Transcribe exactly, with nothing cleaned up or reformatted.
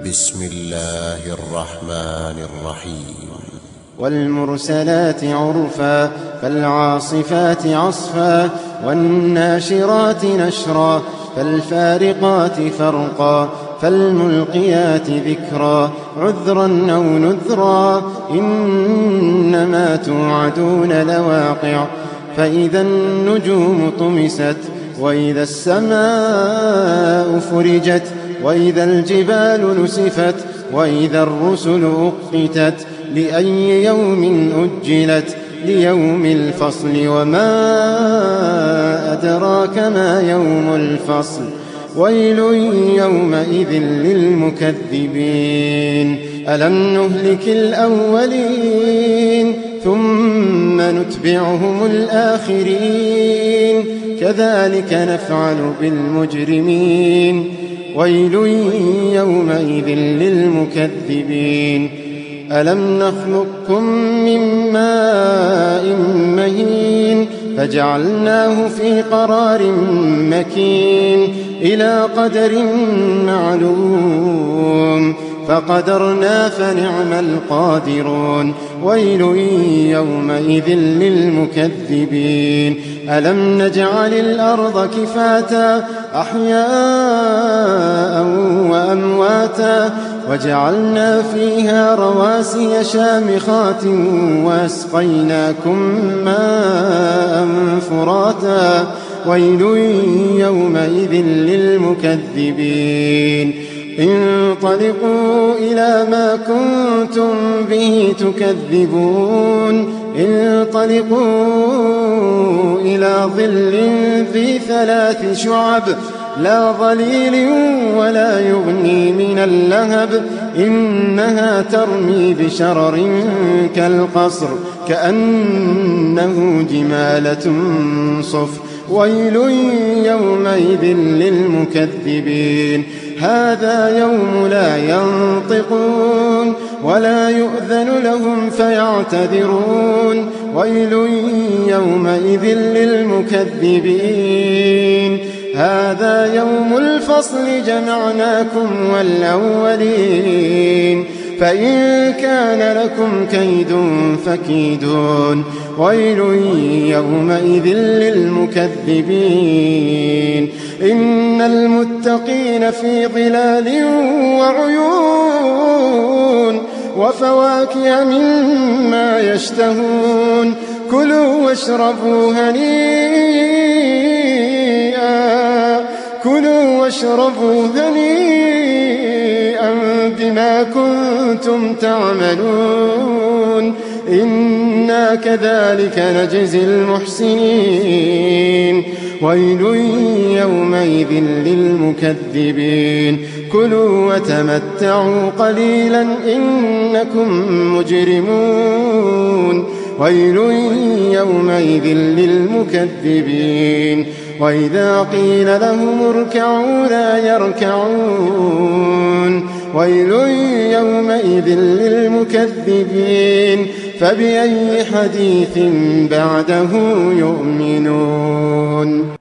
بسم الله الرحمن الرحيم. والمرسلات عرفا فالعاصفات عصفا والناشرات نشرا فالفارقات فرقا فالملقيات ذكرا عذرا أو نذرا إنما توعدون لواقع فإذا النجوم طمست وإذا السماء فرجت وإذا الجبال نسفت وإذا الرسل أقتت لأي يوم أجلت ليوم الفصل وما أدراك ما يوم الفصل ويل يومئذ للمكذبين ألم نهلك الأولين ثم نتبعهم الآخرين كذلك نفعل بالمجرمين ويل يومئذ للمكذبين ألم نخلقكم من ماء مهين فجعلناه في قرار مكين إلى قدر معلوم فقدرنا فنعم القادرون ويل يومئذ للمكذبين ألم نجعل الأرض كفاتا أحياء وأمواتا وجعلنا فيها رواسي شامخات وأسقيناكم ماء فراتا ويل يومئذ للمكذبين انطلقوا إلى ما كنتم به تكذبون انطلقوا إلى ظل ذي ثلاث شعب لا ظليل ولا يغني من اللهب إنها ترمي بشرر كالقصر كأنه جمالة صفر ويل يومئذ للمكذبين هذا يوم لا ينطقون ولا يؤذن لهم فيعتذرون ويل يومئذ للمكذبين هذا يوم الفصل جمعناكم والأولين فإن كان لكم كيد فكيدون ويل يومئذ للمكذبين إن المتقين في ظلال وعيون وفواكه مما يشتهون كلوا واشربوا هنيئا كلوا واشربوا هنيئا بما كنتم تعملون إنا كذلك نجزي المحسنين ويل يومئذ للمكذبين كلوا وتمتعوا قليلا إنكم مجرمون ويل يومئذ للمكذبين وإذا قيل لهم اركعوا لا يركعون ويل يومئذ للمكذبين فبأي حديث بعده يؤمنون.